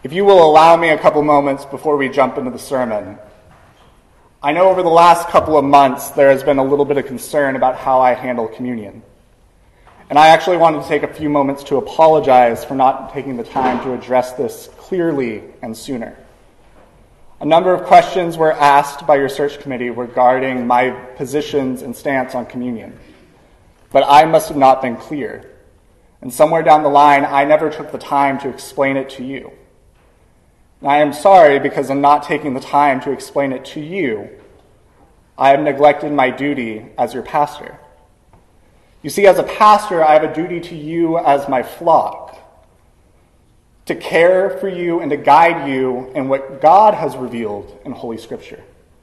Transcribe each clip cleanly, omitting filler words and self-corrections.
If you will allow me a couple moments before we jump into the sermon, I know over the last couple of months there has been a little bit of concern about how I handle communion. And I actually wanted to take a few moments to apologize for not taking the time to address this clearly and sooner. A number of questions were asked by your search committee regarding my positions and stance on communion, but I must have not been clear. And somewhere down the line, I never took the time to explain it to you. And I am sorry because in not taking the time to explain it to you, I have neglected my duty as your pastor. You see, as a pastor, I have a duty to you as my flock, to care for you and to guide you in what God has revealed in Holy Scripture.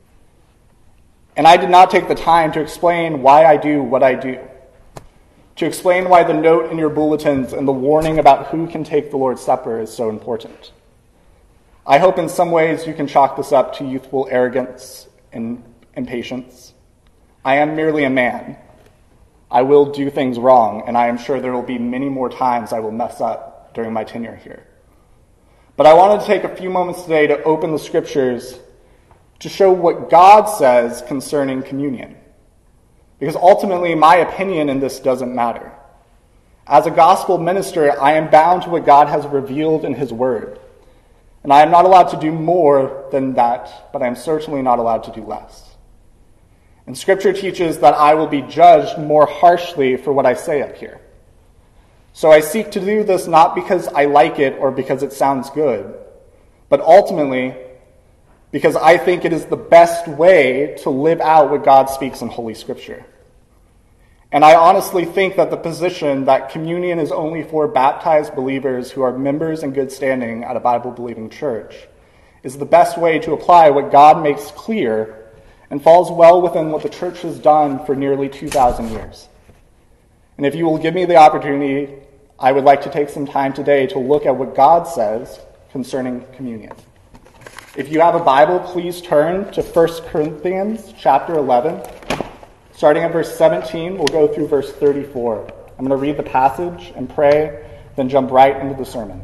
And I did not take the time to explain why I do what I do, to explain why the note in your bulletins and the warning about who can take the Lord's Supper is so important. I hope in some ways you can chalk this up to youthful arrogance and impatience. I am merely a man. I will do things wrong, and I am sure there will be many more times I will mess up during my tenure here. But I wanted to take a few moments today to open the Scriptures to show what God says concerning communion. Because ultimately, my opinion in this doesn't matter. As a gospel minister, I am bound to what God has revealed in His Word. And I am not allowed to do more than that, but I am certainly not allowed to do less. And Scripture teaches that I will be judged more harshly for what I say up here. So I seek to do this not because I like it or because it sounds good, but ultimately because I think it is the best way to live out what God speaks in Holy Scripture. And I honestly think that the position that communion is only for baptized believers who are members in good standing at a Bible-believing church is the best way to apply what God makes clear and falls well within what the church has done for nearly 2,000 years. And if you will give me the opportunity, I would like to take some time today to look at what God says concerning communion. If you have a Bible, please turn to 1 Corinthians chapter 11. Starting at verse 17, we'll go through verse 34. I'm going to read the passage and pray, then jump right into the sermon.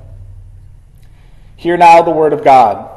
Hear now the word of God.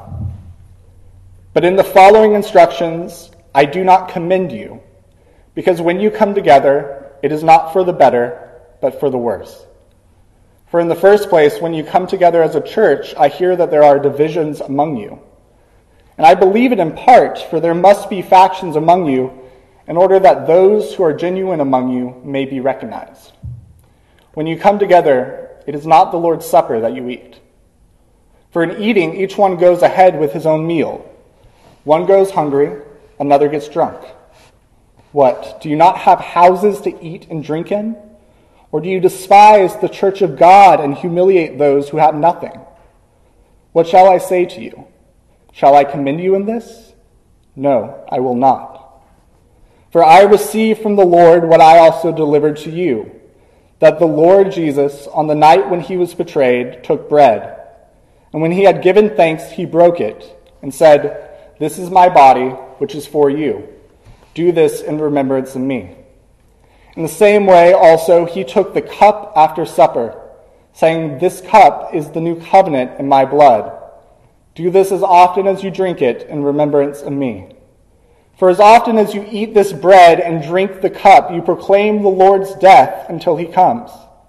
But in the following instructions, I do not commend you, because when you come together, it is not for the better, but for the worse. For in the first place, when you come together as a church, I hear that there are divisions among you. And I believe it in part, for there must be factions among you, in order that those who are genuine among you may be recognized. When you come together, it is not the Lord's Supper that you eat. For in eating, each one goes ahead with his own meal. One goes hungry, another gets drunk. What, do you not have houses to eat and drink in? Or do you despise the church of God and humiliate those who have nothing? What shall I say to you? Shall I commend you in this? No, I will not. For I received from the Lord what I also delivered to you, that the Lord Jesus, on the night when he was betrayed, took bread. And when he had given thanks, he broke it and said, "This is my body, which is for you. Do this in remembrance of me." In the same way also he took the cup after supper, saying, "This cup is the new covenant in my blood. Do this as often as you drink it in remembrance of me. For as often as you eat this bread and drink the cup, you proclaim the Lord's death until he comes.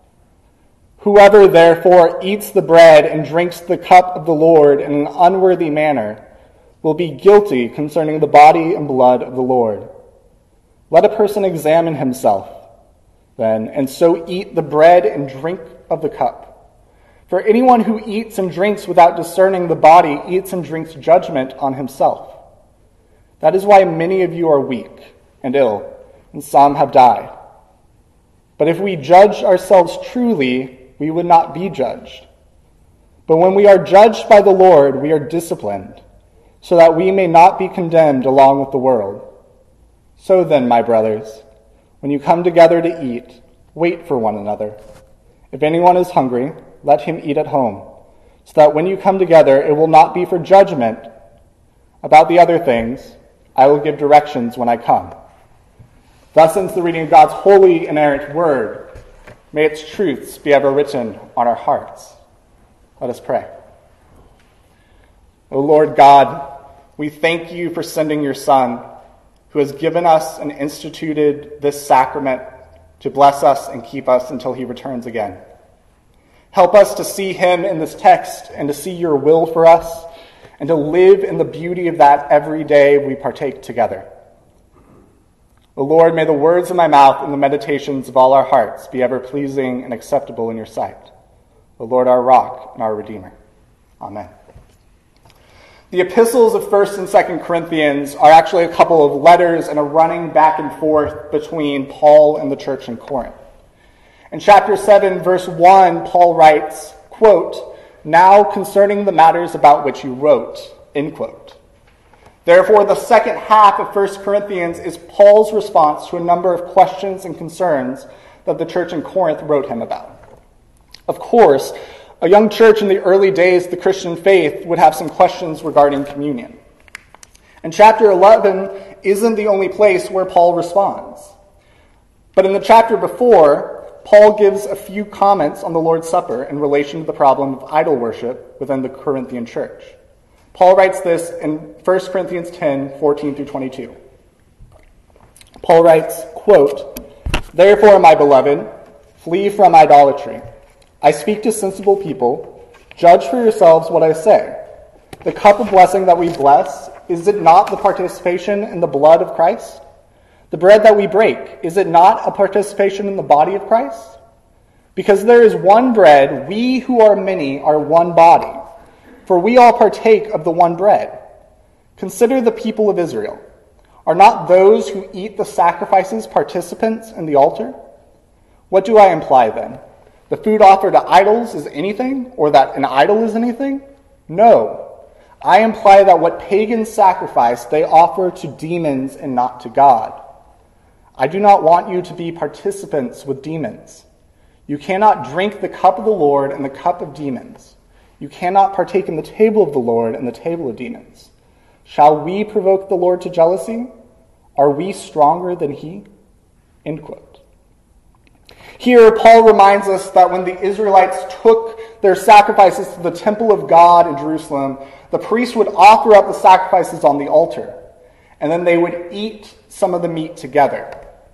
Whoever therefore eats the bread and drinks the cup of the Lord in an unworthy manner will be guilty concerning the body and blood of the Lord. Let a person examine himself, then, and so eat the bread and drink of the cup. For anyone who eats and drinks without discerning the body eats and drinks judgment on himself. That is why many of you are weak and ill, and some have died. But if we judge ourselves truly, we would not be judged. But when we are judged by the Lord, we are disciplined, so that we may not be condemned along with the world. So then, my brothers, when you come together to eat, wait for one another. If anyone is hungry, let him eat at home, so that when you come together, it will not be for judgment. About the other things, I will give directions when I come. Thus ends the reading of God's holy, inerrant word. May its truths be ever written on our hearts. Let us pray. O Lord God, we thank you for sending your Son, who has given us and instituted this sacrament to bless us and keep us until he returns again. Help us to see him in this text and to see your will for us and to live in the beauty of that every day we partake together. O Lord, may the words of my mouth and the meditations of all our hearts be ever pleasing and acceptable in your sight. O Lord, our rock and our Redeemer. Amen. The epistles of 1st and 2nd Corinthians are actually a couple of letters and a running back and forth between Paul and the church in Corinth. In chapter 7, verse 1, Paul writes, quote, "Now concerning the matters about which you wrote," end quote. Therefore, the second half of 1 Corinthians is Paul's response to a number of questions and concerns that the church in Corinth wrote him about. Of course, a young church in the early days of the Christian faith would have some questions regarding communion. And chapter 11 isn't the only place where Paul responds. But in the chapter before, Paul gives a few comments on the Lord's Supper in relation to the problem of idol worship within the Corinthian church. Paul writes this in 1 Corinthians 10, 14 through 22. Paul writes, quote, "Therefore, my beloved, flee from idolatry. I speak to sensible people. Judge for yourselves what I say. The cup of blessing that we bless, is it not the participation in the blood of Christ? The bread that we break, is it not a participation in the body of Christ? Because there is one bread, we who are many are one body, for we all partake of the one bread. Consider the people of Israel. Are not those who eat the sacrifices participants in the altar? What do I imply then? The food offered to idols is anything, or that an idol is anything? No. I imply that what pagans sacrifice, they offer to demons and not to God. I do not want you to be participants with demons. You cannot drink the cup of the Lord and the cup of demons. You cannot partake in the table of the Lord and the table of demons. Shall we provoke the Lord to jealousy? Are we stronger than he?" End quote. Here, Paul reminds us that when the Israelites took their sacrifices to the temple of God in Jerusalem, the priest would offer up the sacrifices on the altar, and then they would eat some of the meat together.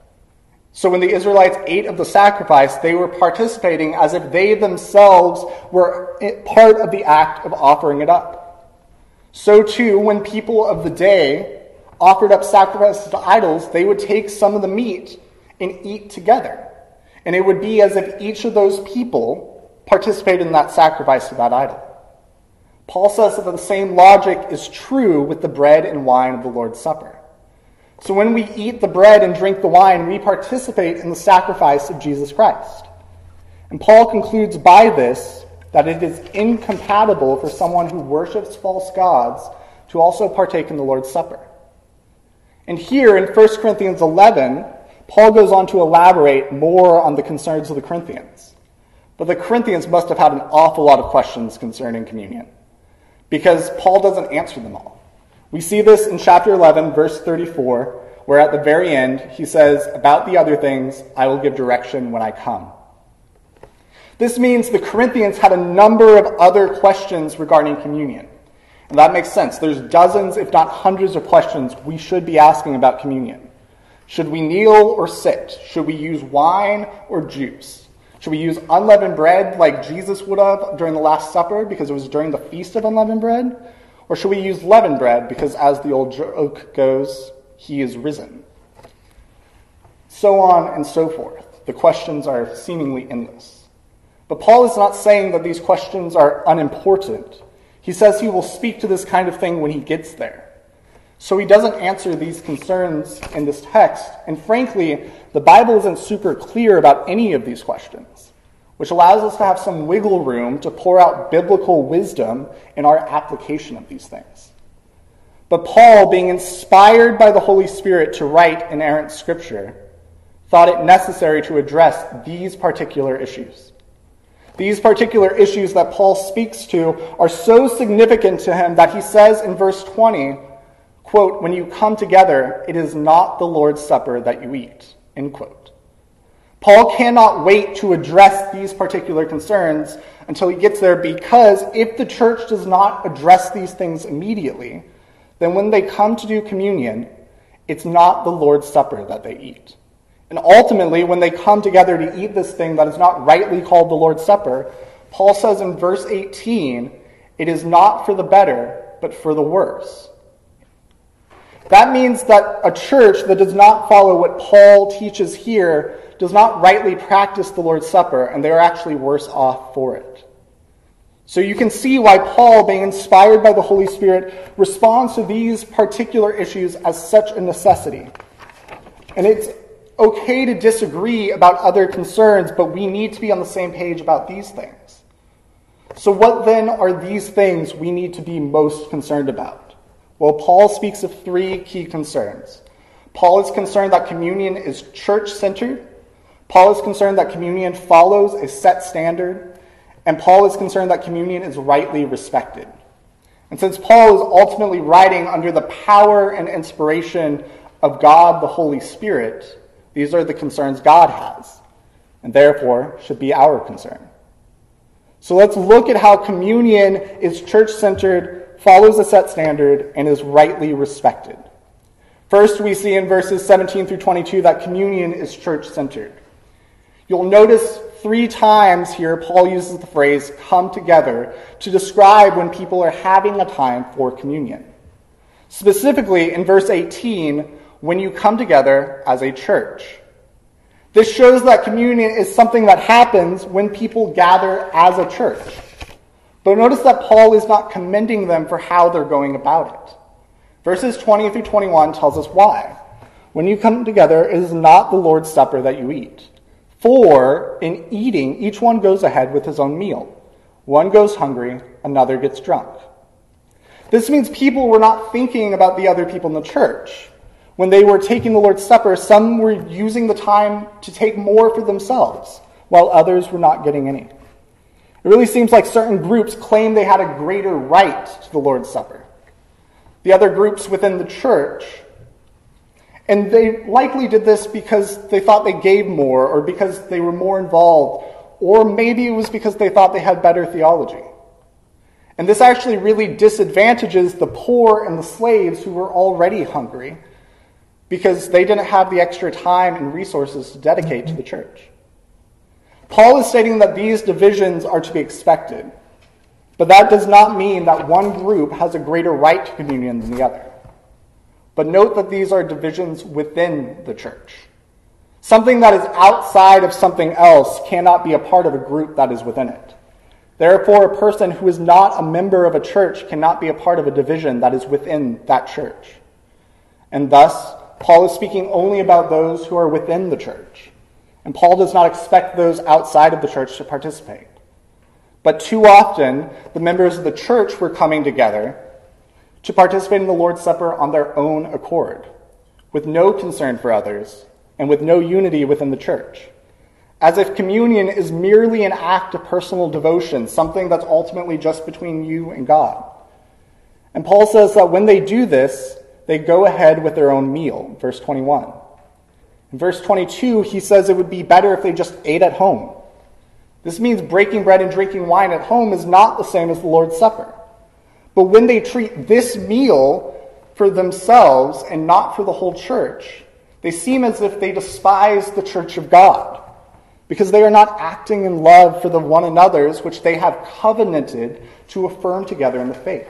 So when the Israelites ate of the sacrifice, they were participating as if they themselves were part of the act of offering it up. So too, when people of the day offered up sacrifices to idols, they would take some of the meat and eat together. And it would be as if each of those people participated in that sacrifice to that idol. Paul says that the same logic is true with the bread and wine of the Lord's Supper. So when we eat the bread and drink the wine, we participate in the sacrifice of Jesus Christ. And Paul concludes by this that it is incompatible for someone who worships false gods to also partake in the Lord's Supper. And here in 1 Corinthians 11, Paul goes on to elaborate more on the concerns of the Corinthians. But the Corinthians must have had an awful lot of questions concerning communion, because Paul doesn't answer them all. We see this in chapter 11, verse 34, where at the very end he says, "About the other things, I will give direction when I come." This means the Corinthians had a number of other questions regarding communion. And that makes sense. There's dozens, if not hundreds of questions we should be asking about communion. Should we kneel or sit? Should we use wine or juice? Should we use unleavened bread like Jesus would have during the Last Supper because it was during the Feast of Unleavened Bread? Or should we use leavened bread because, as the old joke goes, he is risen? So on and so forth. The questions are seemingly endless. But Paul is not saying that these questions are unimportant. He says he will speak to this kind of thing when he gets there. So he doesn't answer these concerns in this text, and frankly, the Bible isn't super clear about any of these questions, which allows us to have some wiggle room to pour out biblical wisdom in our application of these things. But Paul, being inspired by the Holy Spirit to write inerrant scripture, thought it necessary to address these particular issues. These particular issues that Paul speaks to are so significant to him that he says in verse 20, quote, "When you come together, it is not the Lord's Supper that you eat," end quote. Paul cannot wait to address these particular concerns until he gets there, because if the church does not address these things immediately, then when they come to do communion, it's not the Lord's Supper that they eat. And ultimately, when they come together to eat this thing that is not rightly called the Lord's Supper, Paul says in verse 18, it is not for the better, but for the worse. That means that a church that does not follow what Paul teaches here does not rightly practice the Lord's Supper, and they are actually worse off for it. So you can see why Paul, being inspired by the Holy Spirit, responds to these particular issues as such a necessity. And it's okay to disagree about other concerns, but we need to be on the same page about these things. So what then are these things we need to be most concerned about? Well, Paul speaks of three key concerns. Paul is concerned that communion is church-centered. Paul is concerned that communion follows a set standard. And Paul is concerned that communion is rightly respected. And since Paul is ultimately writing under the power and inspiration of God, the Holy Spirit, these are the concerns God has, and therefore should be our concern. So let's look at how communion is church-centered, follows a set standard, and is rightly respected. First, we see in verses 17 through 22 that communion is church-centered. You'll notice 3 times here Paul uses the phrase come together to describe when people are having a time for communion. Specifically in verse 18, when you come together as a church. This shows that communion is something that happens when people gather as a church. But notice that Paul is not commending them for how they're going about it. Verses 20 through 21 tells us why. When you come together, it is not the Lord's Supper that you eat. For in eating, each one goes ahead with his own meal. One goes hungry, another gets drunk. This means people were not thinking about the other people in the church. When they were taking the Lord's Supper, some were using the time to take more for themselves, while others were not getting any. It really seems like certain groups claim they had a greater right to the Lord's Supper. The other groups within the church, and they likely did this because they thought they gave more, or because they were more involved, or maybe it was because they thought they had better theology. And this actually really disadvantages the poor and the slaves who were already hungry, because they didn't have the extra time and resources to dedicate to the church. Paul is stating that these divisions are to be expected, but that does not mean that one group has a greater right to communion than the other. But note that these are divisions within the church. Something that is outside of something else cannot be a part of a group that is within it. Therefore, a person who is not a member of a church cannot be a part of a division that is within that church. And thus, Paul is speaking only about those who are within the church. And Paul does not expect those outside of the church to participate. But too often, the members of the church were coming together to participate in the Lord's Supper on their own accord, with no concern for others, and with no unity within the church, as if communion is merely an act of personal devotion, something that's ultimately just between you and God. And Paul says that when they do this, they go ahead with their own meal, verse 21. In verse 22, he says it would be better if they just ate at home. This means breaking bread and drinking wine at home is not the same as the Lord's Supper. But when they treat this meal for themselves and not for the whole church, they seem as if they despise the church of God, because they are not acting in love for the one another's which they have covenanted to affirm together in the faith.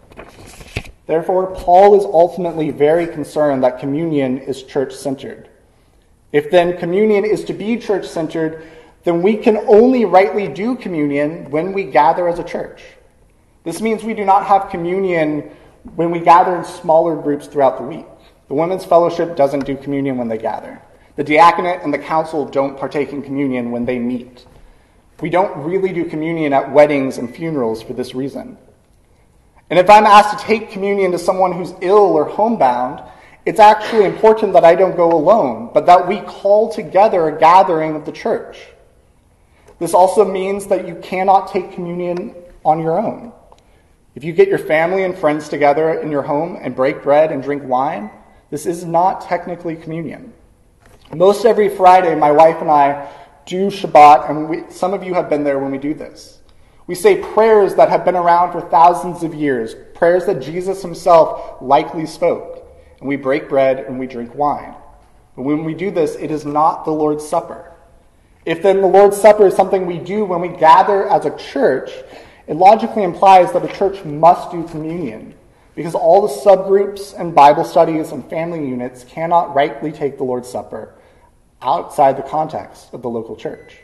Therefore, Paul is ultimately very concerned that communion is church-centered. If then communion is to be church-centered, then we can only rightly do communion when we gather as a church. This means we do not have communion when we gather in smaller groups throughout the week. The women's fellowship doesn't do communion when they gather. The diaconate and the council don't partake in communion when they meet. We don't really do communion at weddings and funerals for this reason. And if I'm asked to take communion to someone who's ill or homebound, it's actually important that I don't go alone, but that we call together a gathering of the church. This also means that you cannot take communion on your own. If you get your family and friends together in your home and break bread and drink wine, this is not technically communion. Most every Friday, my wife and I do Shabbat, and some of you have been there when we do this. We say prayers that have been around for thousands of years, prayers that Jesus himself likely spoke, and we break bread and we drink wine. But when we do this, it is not the Lord's Supper. If then the Lord's Supper is something we do when we gather as a church, it logically implies that a church must do communion, because all the subgroups and Bible studies and family units cannot rightly take the Lord's Supper outside the context of the local church.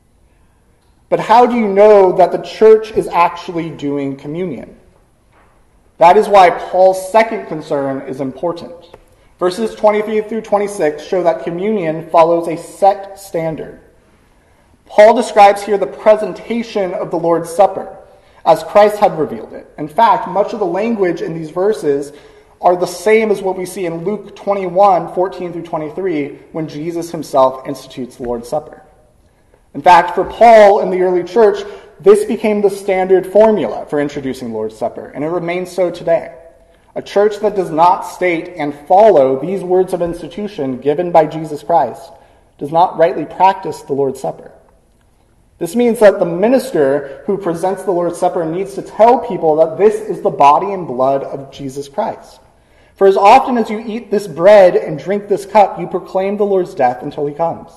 But how do you know that the church is actually doing communion? That is why Paul's second concern is important. Verses 23 through 26 show that communion follows a set standard. Paul describes here the presentation of the Lord's Supper, as Christ had revealed it. In fact, much of the language in these verses are the same as what we see in Luke 21, 14 through 23, when Jesus himself institutes the Lord's Supper. In fact, for Paul in the early church, this became the standard formula for introducing the Lord's Supper, and it remains so today. A church that does not state and follow these words of institution given by Jesus Christ does not rightly practice the Lord's Supper. This means that the minister who presents the Lord's Supper needs to tell people that this is the body and blood of Jesus Christ. For as often as you eat this bread and drink this cup, you proclaim the Lord's death until he comes.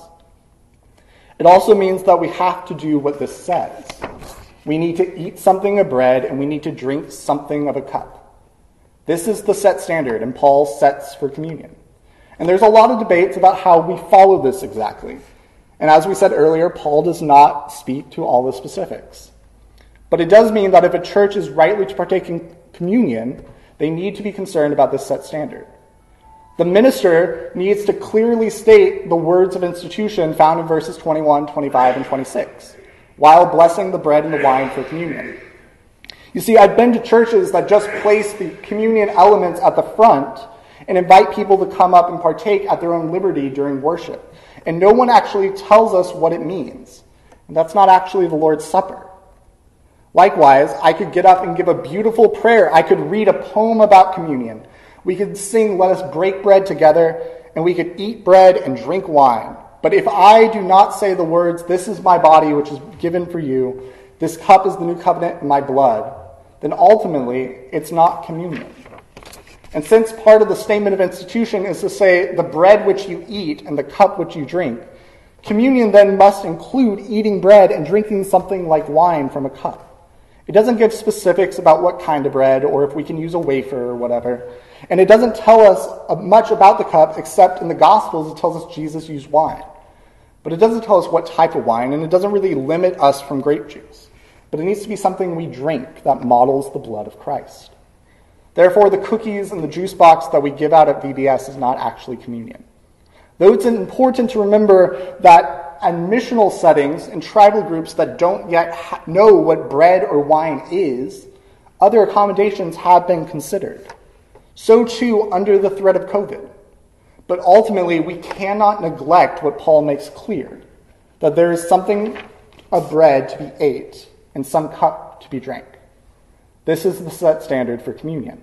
It also means that we have to do what this says. We need to eat something of bread and we need to drink something of a cup. This is the set standard, and Paul sets for communion. And there's a lot of debates about how we follow this exactly. And as we said earlier, Paul does not speak to all the specifics. But it does mean that if a church is rightly to partake in communion, they need to be concerned about this set standard. The minister needs to clearly state the words of institution found in verses 21, 25, and 26, while blessing the bread and the wine for communion. You see, I've been to churches that just place the communion elements at the front and invite people to come up and partake at their own liberty during worship. And no one actually tells us what it means. And that's not actually the Lord's Supper. Likewise, I could get up and give a beautiful prayer. I could read a poem about communion. We could sing, "Let us break bread together," and we could eat bread and drink wine. But if I do not say the words, "This is my body, which is given for you. This cup is the new covenant in my blood," then ultimately it's not communion. And since part of the statement of institution is to say the bread which you eat and the cup which you drink, communion then must include eating bread and drinking something like wine from a cup. It doesn't give specifics about what kind of bread or if we can use a wafer or whatever. And it doesn't tell us much about the cup except in the Gospels it tells us Jesus used wine. But it doesn't tell us what type of wine, and it doesn't really limit us from grape juice. But it needs to be something we drink that models the blood of Christ. Therefore, the cookies and the juice box that we give out at VBS is not actually communion. Though it's important to remember that in missional settings and tribal groups that don't yet know what bread or wine is, other accommodations have been considered. So too under the threat of COVID. But ultimately, we cannot neglect what Paul makes clear, that there is something of bread to be ate and some cup to be drank. This is the set standard for communion.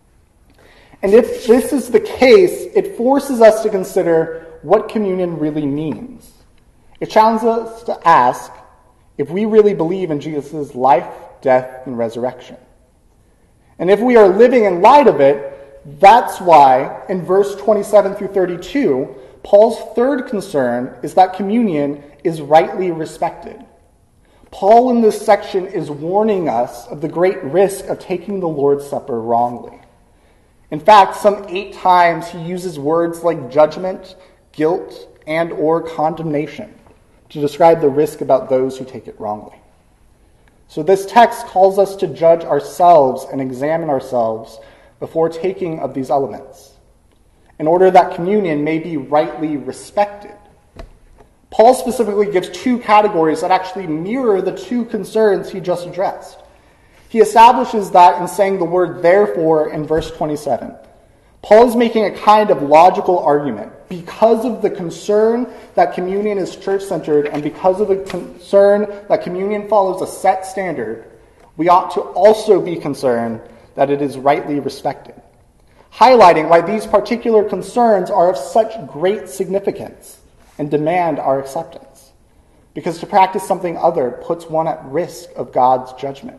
And if this is the case, it forces us to consider what communion really means. It challenges us to ask if we really believe in Jesus' life, death, and resurrection. And if we are living in light of it, that's why in verse 27 through 32, Paul's third concern is that communion is rightly respected. Paul in this section is warning us of the great risk of taking the Lord's Supper wrongly. In fact, some 8 times he uses words like judgment, guilt, and or condemnation to describe the risk about those who take it wrongly. So this text calls us to judge ourselves and examine ourselves before taking of these elements, in order that communion may be rightly respected. Paul specifically gives 2 categories that actually mirror the 2 concerns he just addressed. He establishes that in saying the word therefore in verse 27. Paul is making a kind of logical argument. Because of the concern that communion is church-centered and because of the concern that communion follows a set standard, we ought to also be concerned that it is rightly respected, highlighting why these particular concerns are of such great significance. and demand our acceptance, because to practice something other puts one at risk of God's judgment.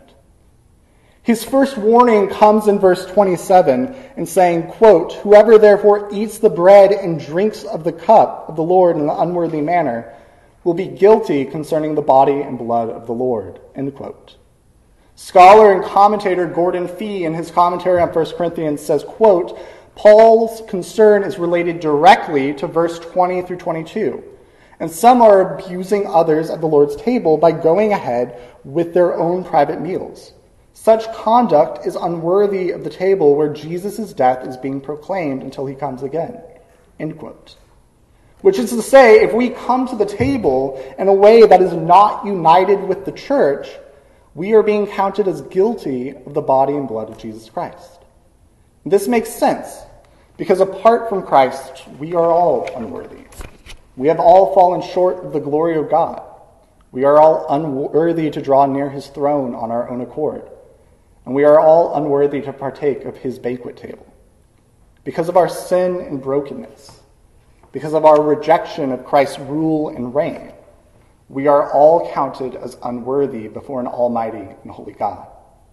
His first warning comes in verse 27 in saying, quote, "Whoever therefore eats the bread and drinks of the cup of the Lord in an unworthy manner will be guilty concerning the body and blood of the Lord," end quote. Scholar and commentator Gordon Fee, in his commentary on 1 Corinthians, says, quote, "Paul's concern is related directly to verse 20 through 22, and some are abusing others at the Lord's table by going ahead with their own private meals. Such conduct is unworthy of the table where Jesus' death is being proclaimed until he comes again," end quote. Which is to say, if we come to the table in a way that is not united with the church, we are being counted as guilty of the body and blood of Jesus Christ. This makes sense, because apart from Christ, we are all unworthy. We have all fallen short of the glory of God. We are all unworthy to draw near his throne on our own accord. And we are all unworthy to partake of his banquet table. Because of our sin and brokenness, because of our rejection of Christ's rule and reign, we are all counted as unworthy before an almighty and holy God.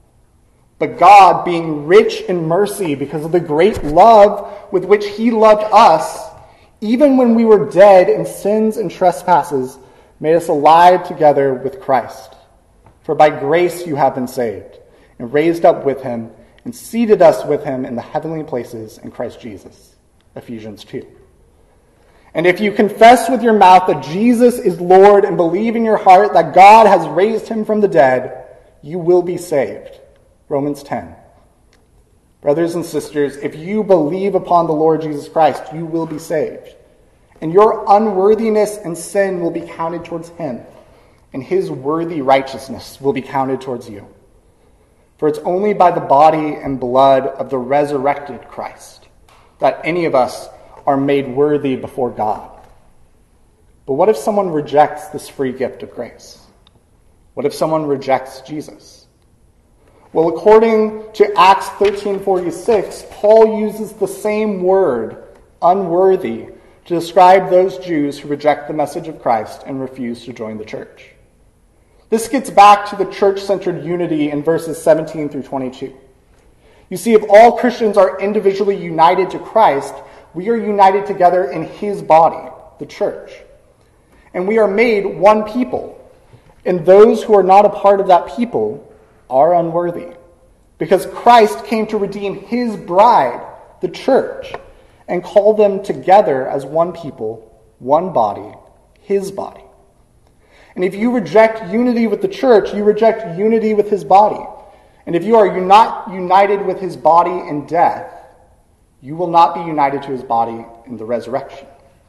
But God, being rich in mercy because of the great love with which he loved us, even when we were dead in sins and trespasses, made us alive together with Christ. For by grace you have been saved, and raised up with him, and seated us with him in the heavenly places in Christ Jesus. Ephesians 2. And if you confess with your mouth that Jesus is Lord and believe in your heart that God has raised him from the dead, you will be saved. Romans 10. Brothers and sisters, if you believe upon the Lord Jesus Christ, you will be saved. And your unworthiness and sin will be counted towards him, and his worthy righteousness will be counted towards you. For it's only by the body and blood of the resurrected Christ that any of us are made worthy before God. But what if someone rejects this free gift of grace? What if someone rejects Jesus? Well, according to Acts 13:46, Paul uses the same word, unworthy, to describe those Jews who reject the message of Christ and refuse to join the church. This gets back to the church-centered unity in verses 17 through 22. You see, if all Christians are individually united to Christ, we are united together in his body, the church. And we are made one people. And those who are not a part of that people are unworthy, because Christ came to redeem his bride, the church, and call them together as one people, one body, his body. And if you reject unity with the church, you reject unity with his body. And if you are not united with his body in death, you will not be united to his body in the resurrection.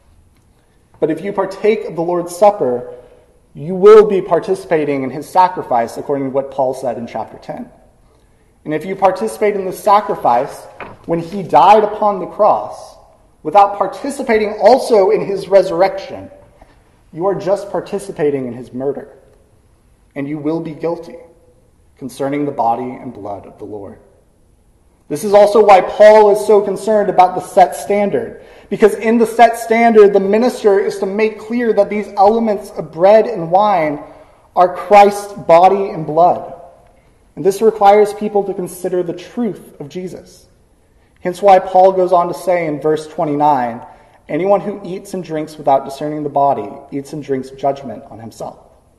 But if you partake of the Lord's Supper, you will be participating in his sacrifice, according to what Paul said in chapter 10. And if you participate in the sacrifice when he died upon the cross, without participating also in his resurrection, you are just participating in his murder, and you will be guilty concerning the body and blood of the Lord. This is also why Paul is so concerned about the set standard, because in the set standard, the minister is to make clear that these elements of bread and wine are Christ's body and blood. And this requires people to consider the truth of Jesus. Hence why Paul goes on to say in verse 29, anyone who eats and drinks without discerning the body eats and drinks judgment on himself.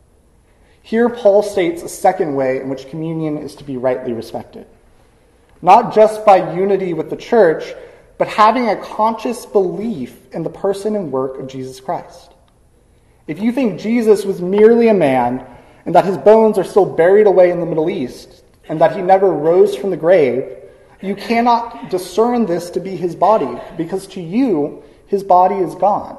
Here Paul states a second way in which communion is to be rightly respected. Not just by unity with the church, but having a conscious belief in the person and work of Jesus Christ. If you think Jesus was merely a man, and that his bones are still buried away in the Middle East, and that he never rose from the grave, you cannot discern this to be his body, because to you, his body is gone.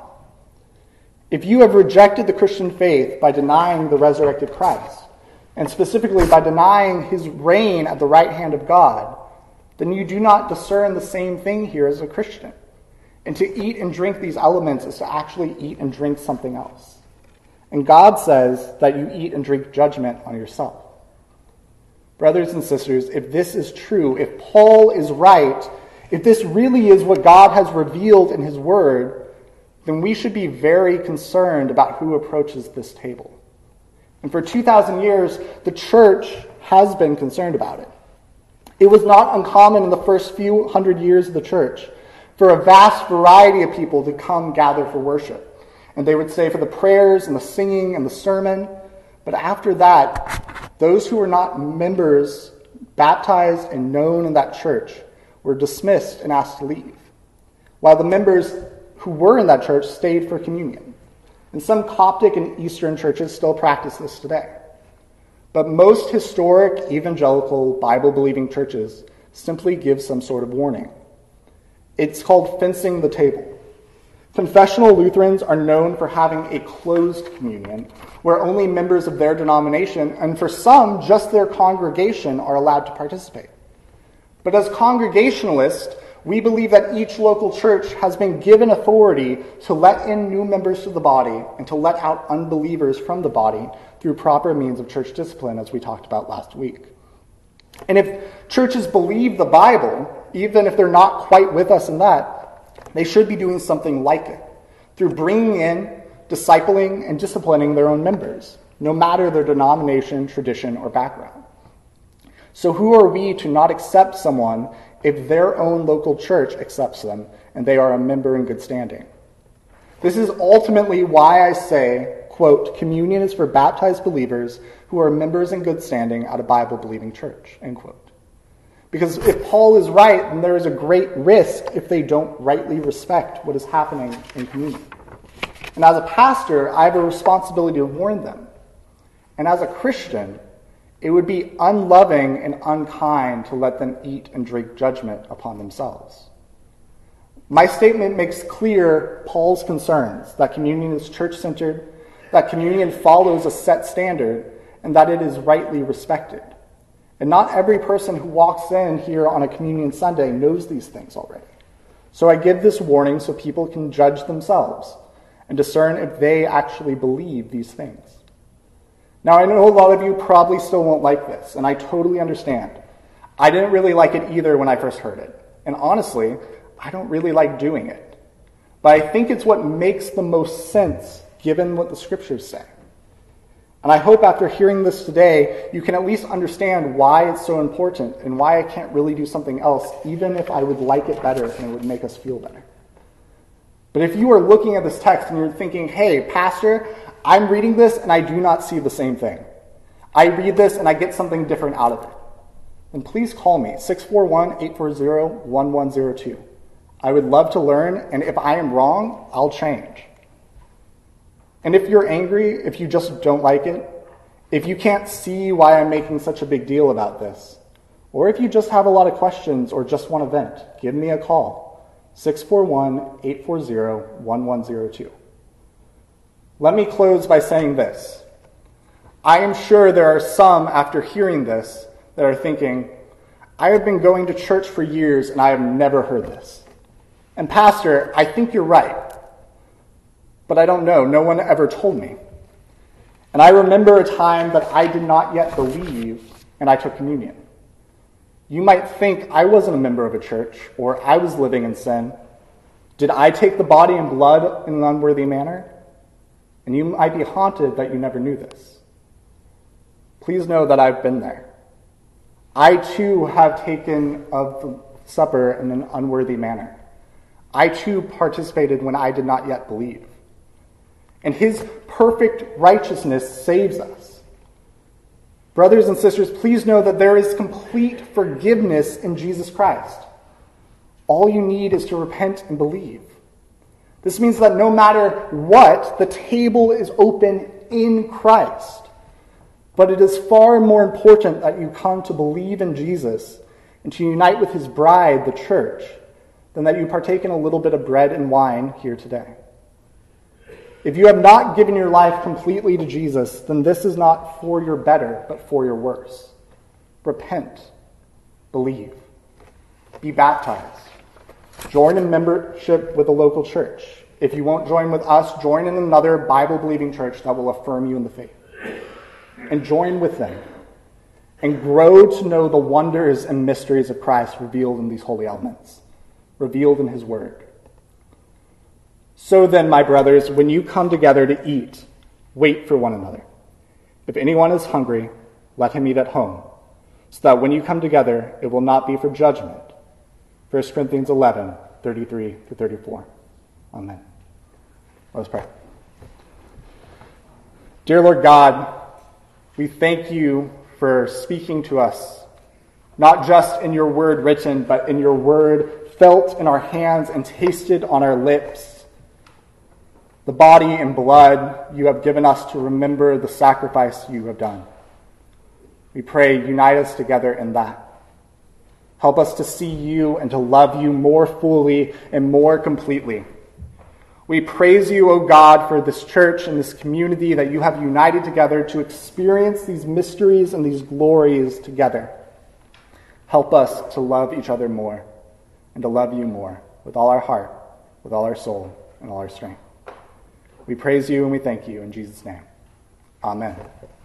If you have rejected the Christian faith by denying the resurrected Christ, and specifically by denying his reign at the right hand of God, then you do not discern the same thing here as a Christian. And to eat and drink these elements is to actually eat and drink something else. And God says that you eat and drink judgment on yourself. Brothers and sisters, if this is true, if Paul is right, if this really is what God has revealed in his word, then we should be very concerned about who approaches this table. And for 2,000 years, the church has been concerned about it. It was not uncommon in the first few hundred years of the church for a vast variety of people to come gather for worship. And they would say for the prayers and the singing and the sermon. But after that, those who were not members, baptized and known in that church, were dismissed and asked to leave, while the members who were in that church stayed for communion. And some Coptic and Eastern churches still practice this today. But most historic, evangelical, Bible-believing churches simply give some sort of warning. It's called fencing the table. Confessional Lutherans are known for having a closed communion, where only members of their denomination, and for some, just their congregation, are allowed to participate. But as Congregationalists, we believe that each local church has been given authority to let in new members to the body and to let out unbelievers from the body through proper means of church discipline, as we talked about last week. And if churches believe the Bible, even if they're not quite with us in that, they should be doing something like it, through bringing in, discipling, and disciplining their own members, no matter their denomination, tradition, or background. So who are we to not accept someone if their own local church accepts them and they are a member in good standing? This is ultimately why I say, quote, communion is for baptized believers who are members in good standing at a Bible-believing church, end quote. Because if Paul is right, then there is a great risk if they don't rightly respect what is happening in communion. And as a pastor, I have a responsibility to warn them. And as a Christian, it would be unloving and unkind to let them eat and drink judgment upon themselves. My statement makes clear Paul's concerns that communion is church-centered, that communion follows a set standard, and that it is rightly respected. And not every person who walks in here on a communion Sunday knows these things already. So I give this warning so people can judge themselves and discern if they actually believe these things. Now, I know a lot of you probably still won't like this, and I totally understand. I didn't really like it either when I first heard it. And honestly, I don't really like doing it. But I think it's what makes the most sense given what the scriptures say. And I hope after hearing this today, you can at least understand why it's so important and why I can't really do something else, even if I would like it better and it would make us feel better. But if you are looking at this text and you're thinking, hey, Pastor, I'm reading this and I do not see the same thing. I read this and I get something different out of it. Then please call me, 641-840-1102. I would love to learn, and if I am wrong, I'll change. And if you're angry, if you just don't like it, if you can't see why I'm making such a big deal about this, or if you just have a lot of questions or just want to vent, give me a call, 641-840-1102. Let me close by saying this. I am sure there are some, after hearing this, that are thinking, I have been going to church for years and I have never heard this. And Pastor, I think you're right. But I don't know. No one ever told me. And I remember a time that I did not yet believe, and I took communion. You might think I wasn't a member of a church, or I was living in sin. Did I take the body and blood in an unworthy manner? And you might be haunted that you never knew this. Please know that I've been there. I too have taken of the supper in an unworthy manner. I too participated when I did not yet believe. And his perfect righteousness saves us. Brothers and sisters, please know that there is complete forgiveness in Jesus Christ. All you need is to repent and believe. This means that no matter what, the table is open in Christ. But it is far more important that you come to believe in Jesus and to unite with his bride, the church, than that you partake in a little bit of bread and wine here today. If you have not given your life completely to Jesus, then this is not for your better, but for your worse. Repent. Believe. Be baptized. Join in membership with a local church. If you won't join with us, join in another Bible-believing church that will affirm you in the faith. And join with them. And grow to know the wonders and mysteries of Christ revealed in these holy elements. Revealed in his word. So then, my brothers, when you come together to eat, wait for one another. If anyone is hungry, let him eat at home, so that when you come together, it will not be for judgment. 1 Corinthians 11, 33 to 34. Amen. Let us pray. Dear Lord God, we thank you for speaking to us, not just in your word written, but in your word felt in our hands and tasted on our lips. The body and blood you have given us to remember the sacrifice you have done. We pray, unite us together in that. Help us to see you and to love you more fully and more completely. We praise you, O God, for this church and this community that you have united together to experience these mysteries and these glories together. Help us to love each other more and to love you more with all our heart, with all our soul, and all our strength. We praise you and we thank you in Jesus' name. Amen.